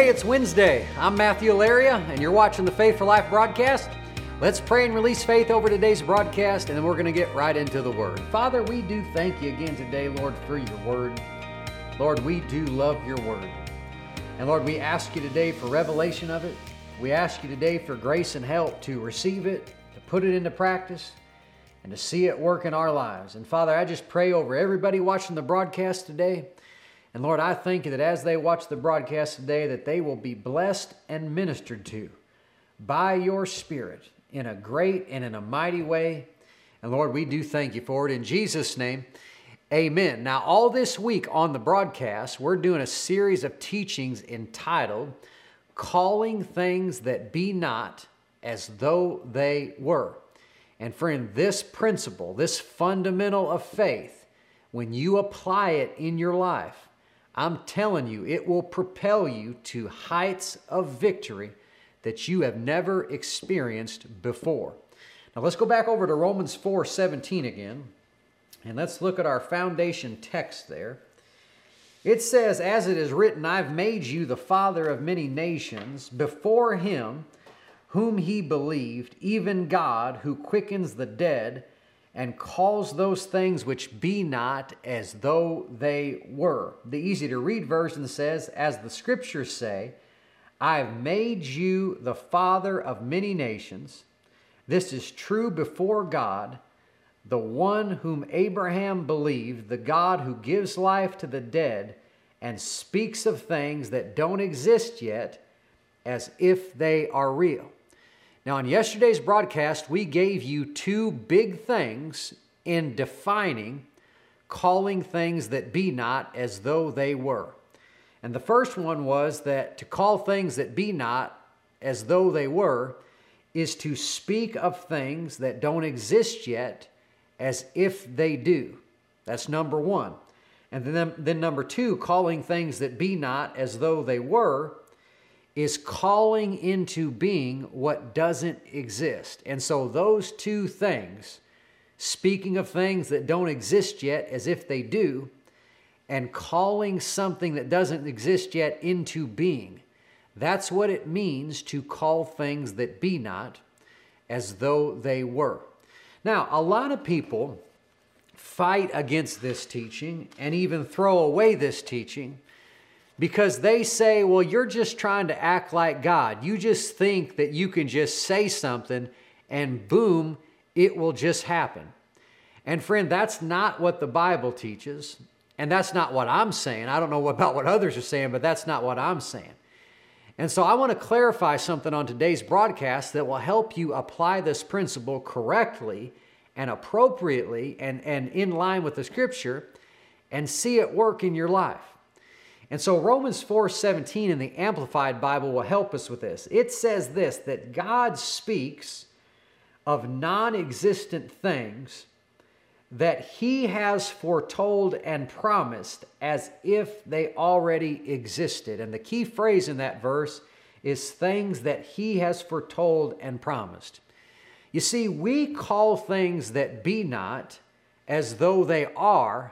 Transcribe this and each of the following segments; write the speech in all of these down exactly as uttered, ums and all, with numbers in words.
it's Wednesday. I'm Matthew Alaria, and you're watching the Faith for Life broadcast. Let's pray and release faith over today's broadcast, and then we're going to get right into the Word. Father, we do thank you again today, Lord, for your Word. Lord, we do love your Word. And Lord, we ask you today for revelation of it. We ask you today for grace and help to receive it, to put it into practice, and to see it work in our lives. And Father, I just pray over everybody watching the broadcast today. And Lord, I thank you that as they watch the broadcast today, that they will be blessed and ministered to by your Spirit in a great and in a mighty way. And Lord, we do thank you for it. In Jesus' name, amen. Now, all this week on the broadcast, we're doing a series of teachings entitled, Calling Things That Be Not As Though They Were. And friend, this principle, this fundamental of faith, when you apply it in your life, I'm telling you, it will propel you to heights of victory that you have never experienced before. Now let's go back over to Romans four seventeen again, and let's look at our foundation text there. It says, as it is written, I've made you the father of many nations before him whom he believed, even God, who quickens the dead and calls those things which be not as though they were. The easy-to-read version says, as the Scriptures say, I've made you the father of many nations. This is true before God, the one whom Abraham believed, the God who gives life to the dead and speaks of things that don't exist yet as if they are real. Now, in yesterday's broadcast, we gave you two big things in defining calling things that be not as though they were. And the first one was that to call things that be not as though they were is to speak of things that don't exist yet as if they do. That's number one. And then, then number two, calling things that be not as though they were is calling into being what doesn't exist. And so those two things, speaking of things that don't exist yet as if they do, and calling something that doesn't exist yet into being, that's what it means to call things that be not as though they were. Now, a lot of people fight against this teaching and even throw away this teaching because they say, well, you're just trying to act like God. You just think that you can just say something and boom, it will just happen. And friend, that's not what the Bible teaches. And that's not what I'm saying. I don't know about what others are saying, but that's not what I'm saying. And so I want to clarify something on today's broadcast that will help you apply this principle correctly and appropriately and, and in line with the Scripture and see it work in your life. And so Romans four seventeen in the Amplified Bible will help us with this. It says this, that God speaks of non-existent things that he has foretold and promised as if they already existed. And the key phrase in that verse is things that he has foretold and promised. You see, we call things that be not as though they are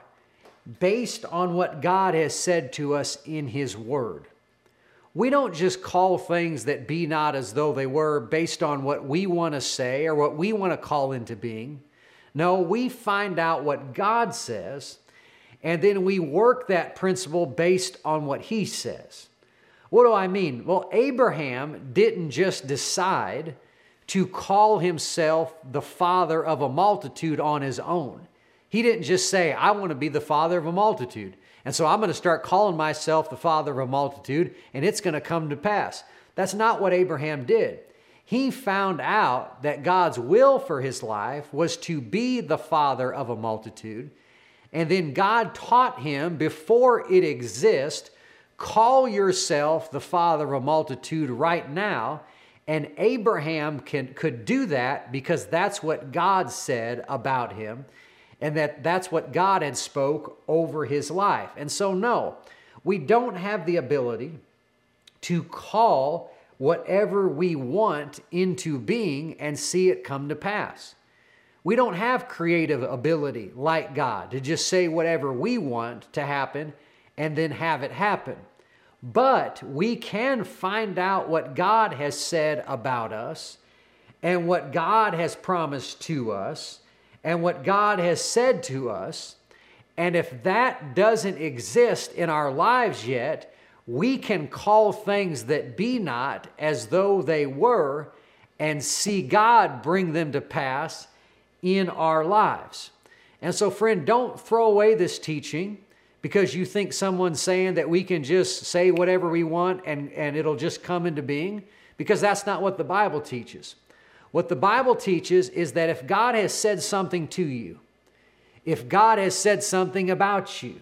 based on what God has said to us in his word. We don't just call things that be not as though they were based on what we want to say or what we want to call into being. No, we find out what God says, and then we work that principle based on what he says. What do I mean? Well, Abraham didn't just decide to call himself the father of a multitude on his own. He didn't just say, I want to be the father of a multitude, and so I'm going to start calling myself the father of a multitude, and it's going to come to pass. That's not what Abraham did. He found out that God's will for his life was to be the father of a multitude. And then God taught him before it exists, call yourself the father of a multitude right now. And Abraham can, could do that because that's what God said about him. And that that's what God had spoke over his life. And so no, we don't have the ability to call whatever we want into being and see it come to pass. We don't have creative ability like God to just say whatever we want to happen and then have it happen. But we can find out what God has said about us and what God has promised to us and what God has said to us. And if that doesn't exist in our lives yet, we can call things that be not as though they were and see God bring them to pass in our lives. And so, friend, don't throw away this teaching because you think someone's saying that we can just say whatever we want and, and it'll just come into being, because that's not what the Bible teaches. What the Bible teaches is that if God has said something to you, if God has said something about you,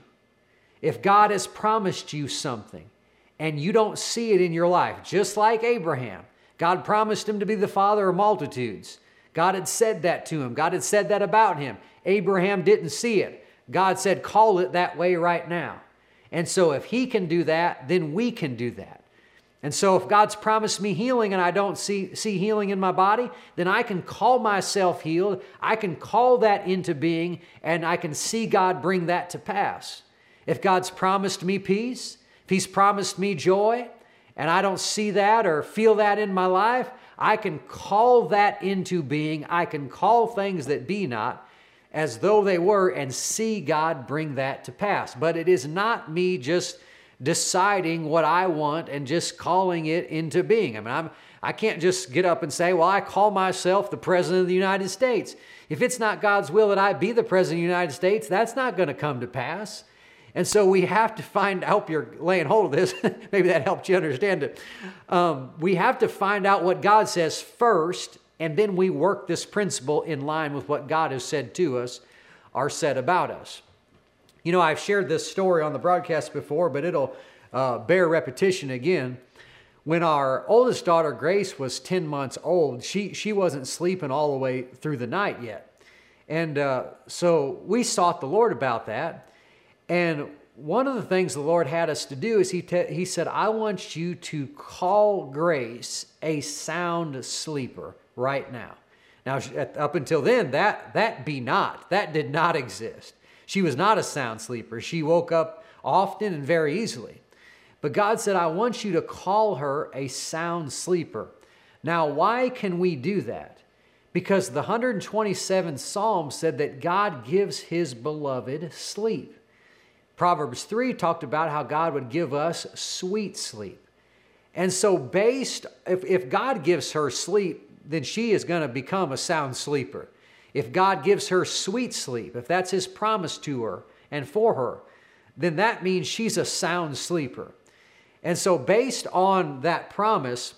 if God has promised you something and you don't see it in your life, just like Abraham, God promised him to be the father of multitudes. God had said that to him. God had said that about him. Abraham didn't see it. God said, call it that way right now. And so if he can do that, then we can do that. And so if God's promised me healing and I don't see, see healing in my body, then I can call myself healed. I can call that into being and I can see God bring that to pass. If God's promised me peace, if He's promised me joy, and I don't see that or feel that in my life, I can call that into being. I can call things that be not as though they were and see God bring that to pass. But it is not me just deciding what I want and just calling it into being. I mean, I'm, I can't just get up and say, well, I call myself the President of the United States. If it's not God's will that I be the President of the United States, that's not going to come to pass. And so we have to find, I hope you're laying hold of this, maybe that helped you understand it. Um, we have to find out what God says first, and then we work this principle in line with what God has said to us or said about us. You know, I've shared this story on the broadcast before, but it'll uh, bear repetition again. When our oldest daughter, Grace, was ten months old, she, she wasn't sleeping all the way through the night yet. And uh, so we sought the Lord about that. And one of the things the Lord had us to do is he, te- he said, I want you to call Grace a sound sleeper right now. Now, up until then, that, that be not. That did not exist. She was not a sound sleeper. She woke up often and very easily. But God said, I want you to call her a sound sleeper. Now, why can we do that? Because the one hundred twenty-seventh Psalm said that God gives His beloved sleep. Proverbs three talked about how God would give us sweet sleep. And so based, if, if God gives her sleep, then she is going to become a sound sleeper. If God gives her sweet sleep, if that's His promise to her and for her, then that means she's a sound sleeper. And so based on that promise,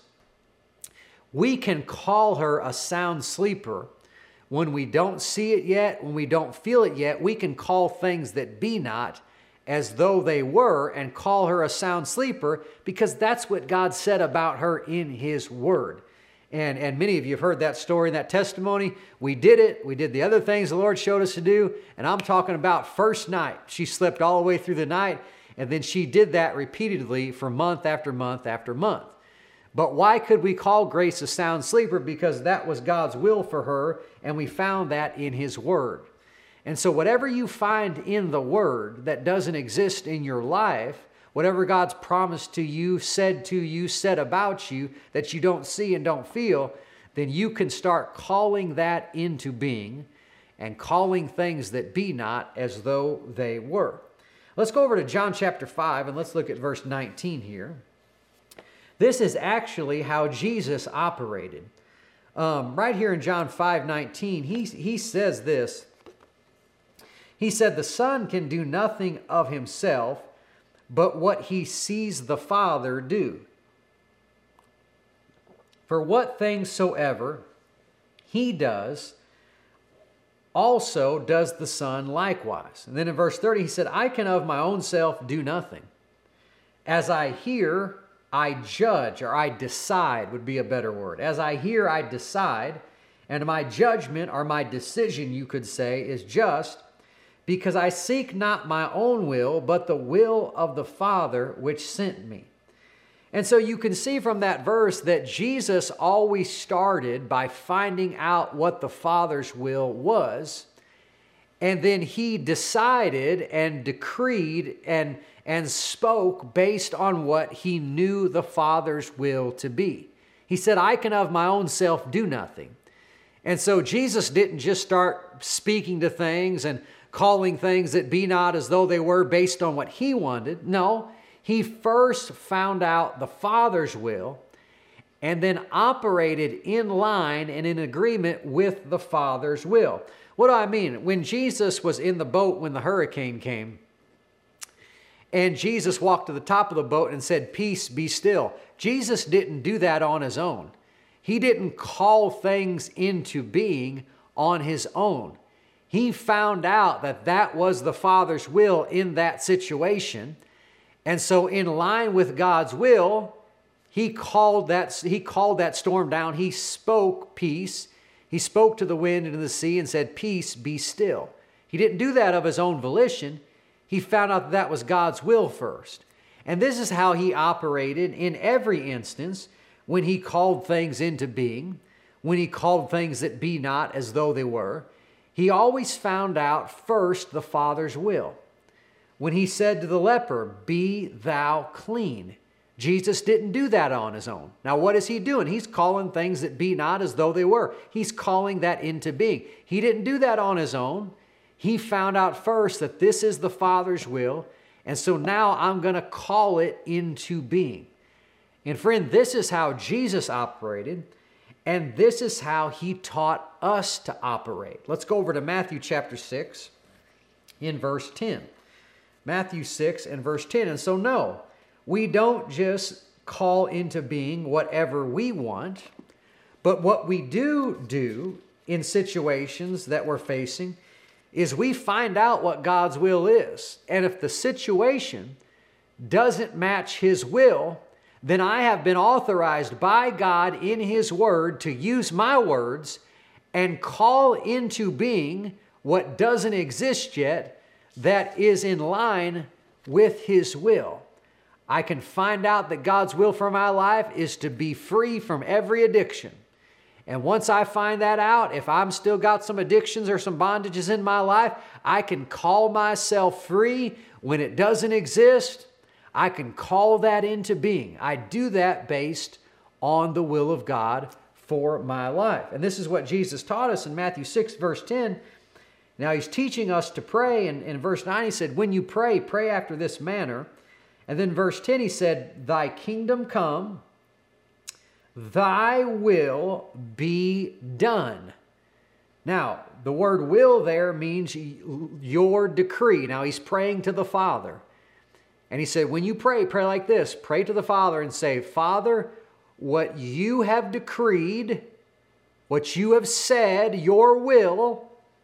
we can call her a sound sleeper. When we don't see it yet, when we don't feel it yet, we can call things that be not as though they were and call her a sound sleeper, because that's what God said about her in His Word. And, and many of you have heard that story and that testimony. We did it. We did the other things the Lord showed us to do. And I'm talking about first night. She slept all the way through the night. And then she did that repeatedly for month after month after month. But why could we call Grace a sound sleeper? Because that was God's will for her. And we found that in His Word. And so whatever you find in the Word that doesn't exist in your life, whatever God's promised to you, said to you, said about you, that you don't see and don't feel, then you can start calling that into being and calling things that be not as though they were. Let's go over to John chapter five and let's look at verse nineteen here. This is actually how Jesus operated. Um, right here in John five nineteen, he, he says this. He said, the Son can do nothing of Himself, but what He sees the Father do. For what things soever He does, also does the Son likewise. And then in verse thirty, He said, I can of my own self do nothing. As I hear, I judge, or I decide would be a better word. As I hear, I decide, and my judgment, or my decision, you could say, is just, because I seek not my own will, but the will of the Father which sent me. And so you can see from that verse that Jesus always started by finding out what the Father's will was. And then he decided and decreed and, and spoke based on what he knew the Father's will to be. He said, I can of my own self do nothing. And so Jesus didn't just start speaking to things and calling things that be not as though they were based on what he wanted. No, he first found out the Father's will and then operated in line and in agreement with the Father's will. What do I mean? When Jesus was in the boat when the hurricane came, and Jesus walked to the top of the boat and said, peace, be still. Jesus didn't do that on his own. He didn't call things into being on his own. He found out that that was the Father's will in that situation. And so in line with God's will, he called that, he called that storm down. He spoke peace. He spoke to the wind and to the sea and said, peace, be still. He didn't do that of his own volition. He found out that that was God's will first. And this is how he operated in every instance when he called things into being, when he called things that be not as though they were. He always found out first the Father's will. When he said to the leper, be thou clean, Jesus didn't do that on his own. Now, what is he doing? He's calling things that be not as though they were. He's calling that into being. He didn't do that on his own. He found out first that this is the Father's will, and so now I'm going to call it into being. And friend, this is how Jesus operated, and this is how he taught us to operate. Let's go over to Matthew chapter six in verse ten. Matthew six and verse ten. And so no, we don't just call into being whatever we want, but what we do do in situations that we're facing is we find out what God's will is. And if the situation doesn't match his will, then I have been authorized by God in his word to use my words and call into being what doesn't exist yet that is in line with his will. I can find out that God's will for my life is to be free from every addiction. And once I find that out, if I'm still got some addictions or some bondages in my life, I can call myself free when it doesn't exist. I can call that into being. I do that based on the will of God for my life. And this is what Jesus taught us in Matthew six, verse ten. Now he's teaching us to pray. And in verse nine, he said, when you pray, pray after this manner. And then verse ten, he said, thy kingdom come, thy will be done. Now, the word will there means your decree. Now, he's praying to the Father. And he said, when you pray, pray like this. Pray to the Father and say, Father, what you have decreed, what you have said, your will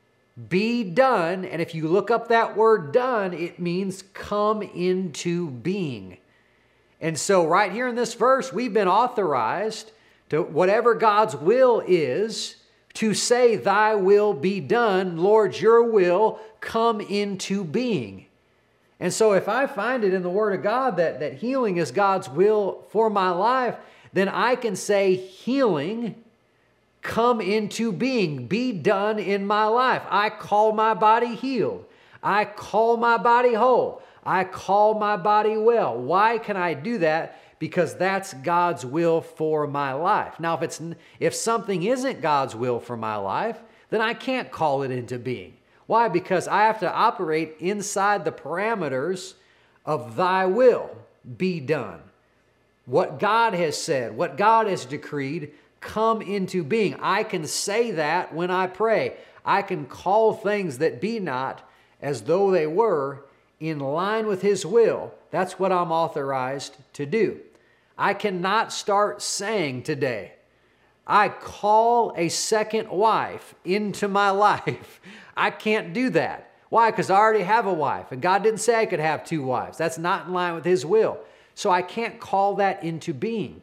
be done. And if you look up that word done, it means come into being. And so right here in this verse, we've been authorized to whatever God's will is to say, thy will be done, Lord, your will come into being. And so if I find it in the Word of God that, that healing is God's will for my life, then I can say healing come into being, be done in my life. I call my body healed. I call my body whole. I call my body well. Why can I do that? Because that's God's will for my life. Now, if it's if something isn't God's will for my life, then I can't call it into being. Why? Because I have to operate inside the parameters of thy will be done. What God has said, what God has decreed, come into being. I can say that when I pray. I can call things that be not as though they were in line with his will. That's what I'm authorized to do. I cannot start saying today, I call a second wife into my life. I can't do that. Why? Because I already have a wife, and God didn't say I could have two wives. That's not in line with his will. So I can't call that into being.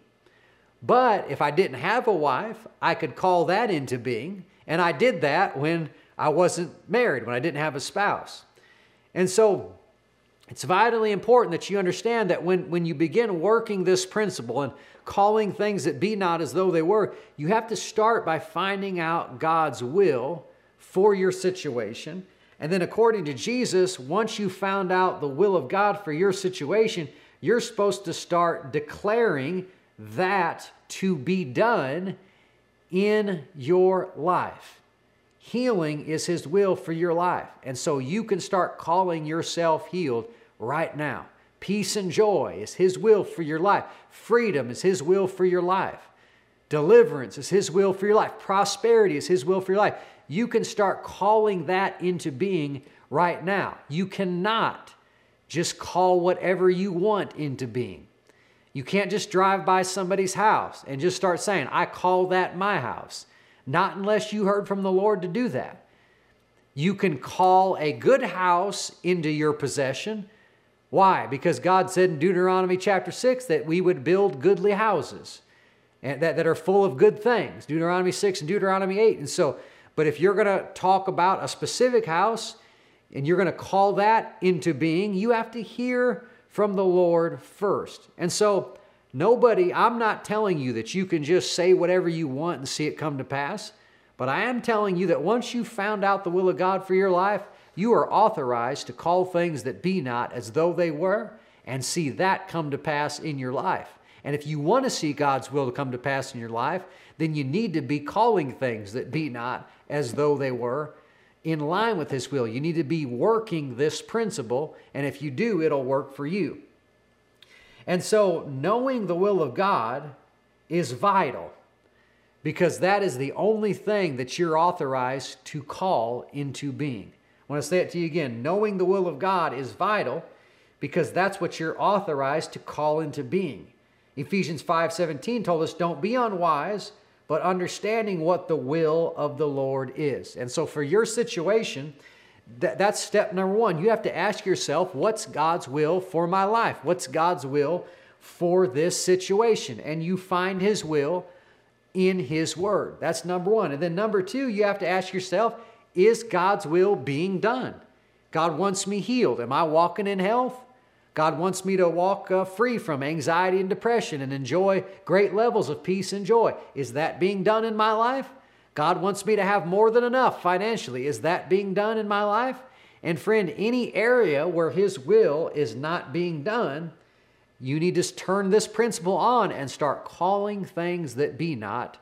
But if I didn't have a wife, I could call that into being. And I did that when I wasn't married, when I didn't have a spouse. And so it's vitally important that you understand that when, when you begin working this principle and calling things that be not as though they were, you have to start by finding out God's will for your situation. And then according to Jesus, once you found out the will of God for your situation, you're supposed to start declaring that to be done in your life. Healing is His will for your life. And so you can start calling yourself healed right now. Peace and joy is His will for your life. Freedom is His will for your life. Deliverance is His will for your life. Prosperity is His will for your life. You can start calling that into being right now. You cannot just call whatever you want into being. You can't just drive by somebody's house and just start saying, I call that my house. Not unless you heard from the Lord to do that. You can call a good house into your possession. Why? Because God said in Deuteronomy chapter six that we would build goodly houses and that, that are full of good things. Deuteronomy six and Deuteronomy eight. And so, but if you're going to talk about a specific house and you're going to call that into being, you have to hear from the Lord first. And so nobody, I'm not telling you that you can just say whatever you want and see it come to pass, but I am telling you that once you found out the will of God for your life, you are authorized to call things that be not as though they were and see that come to pass in your life. And if you want to see God's will to come to pass in your life, then you need to be calling things that be not as though they were in line with His will. You need to be working this principle, and if you do, it'll work for you. And so knowing the will of God is vital because that is the only thing that you're authorized to call into being. I want to say it to you again. Knowing the will of God is vital because that's what you're authorized to call into being. Ephesians five seventeen told us, don't be unwise, but understanding what the will of the Lord is. And so for your situation, th- that's step number one. You have to ask yourself, what's God's will for my life? What's God's will for this situation? And you find His will in His Word. That's number one. And then number two, you have to ask yourself, is God's will being done? God wants me healed. Am I walking in health? God wants me to walk uh, free from anxiety and depression and enjoy great levels of peace and joy. Is that being done in my life? God wants me to have more than enough financially. Is that being done in my life? And friend, any area where His will is not being done, you need to turn this principle on and start calling things that be not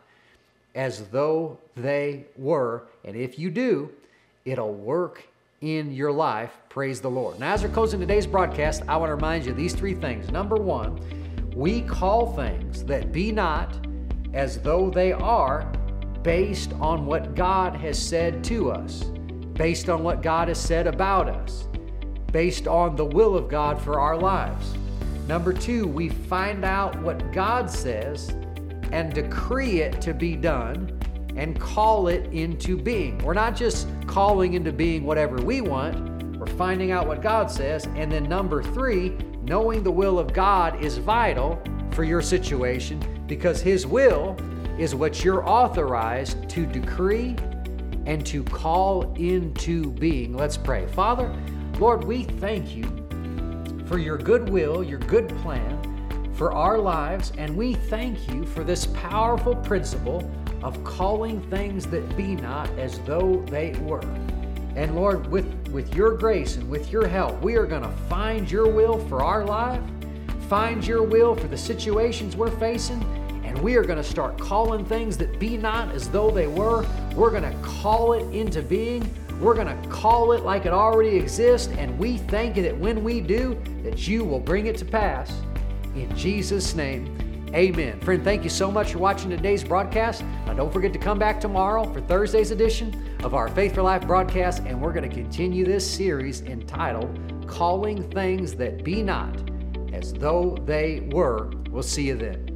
as though they were. And if you do, it'll work in your life. Praise the Lord. Now, as we're closing today's broadcast, I want to remind you of these three things. Number one, we call things that be not as though they are based on what God has said to us, based on what God has said about us, based on the will of God for our lives. Number two, we find out what God says and decree it to be done and call it into being. We're not just calling into being whatever we want. We're finding out what God says. And then number three, knowing the will of God is vital for your situation because His will is what you're authorized to decree and to call into being. Let's pray. Father, Lord, we thank You for Your good will, Your good plan for our lives, and we thank You for this powerful principle of calling things that be not as though they were. And Lord, with, with Your grace and with Your help, we are going to find Your will for our life, find Your will for the situations we're facing, and we are going to start calling things that be not as though they were. We're going to call it into being. We're going to call it like it already exists, and we thank You that when we do, that You will bring it to pass. In Jesus' name, amen. Friend, thank you so much for watching today's broadcast. Now, don't forget to come back tomorrow for Thursday's edition of our Faith for Life broadcast, and we're going to continue this series entitled Calling Things That Be Not As Though They Were. We'll see you then.